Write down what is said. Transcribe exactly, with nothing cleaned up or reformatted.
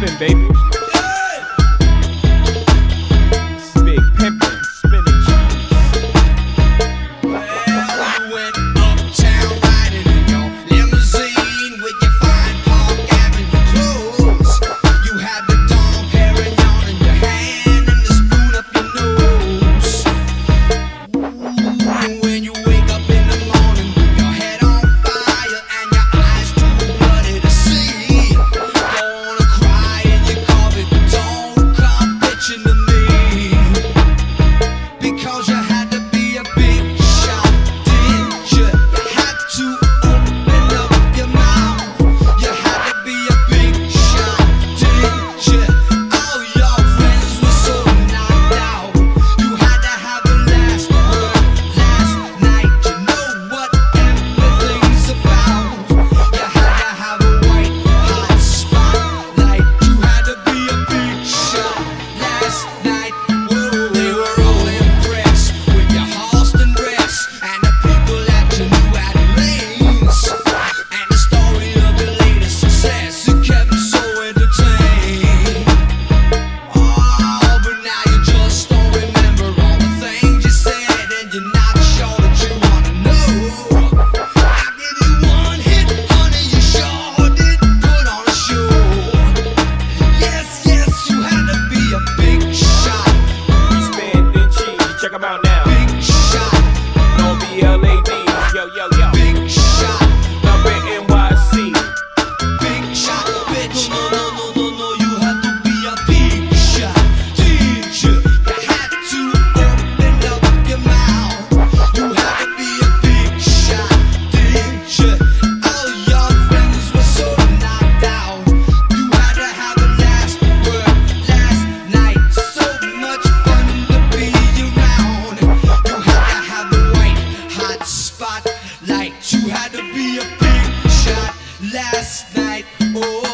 pimpin', baby. It's big pimpin', spinning cheese. Well, you went uptown riding in your limousine with your fine Park Avenue clothes. You had the Dom Perignon in your hand and the spoon up your nose. Ooh, when you wake up in the morning with your head on fire and your eyes too bloody to see, gonna cry in your coffee, but don't come bitching to me, because you had to be a big shot, didn't you? You had to open up your mouth. You had to be a big shot, didn't you? All your friends were so knocked out. You had to have the last word last night. You know what everything's about. You had to have a white hot spotlight. You had to be a big shot last night. Whoa, they were all impressed with your Halston dress and the people that you knew had lanes, and the story of your latest success. It kept me so entertained. Oh, but now you just don't remember all the things you said, and you're not sure that you wanna know. I give you one hit, honey, you sure did put on a show. Yes, yes, you had to be a big shot, We spinning cheese, check 'em out now. big shot, No B L A D, yo, yo, yo. big shot, Number N Y C. big shot, bitch. No, no, no, no, no, you had to be a big shot, teacher. You had to open up your mouth. You had to be a big shot, teacher. All your friends were so knocked out. You had to have the last word last night. So much fun to be around. You had to have the white hot spotlight. You had to be a big shot last night. Oh.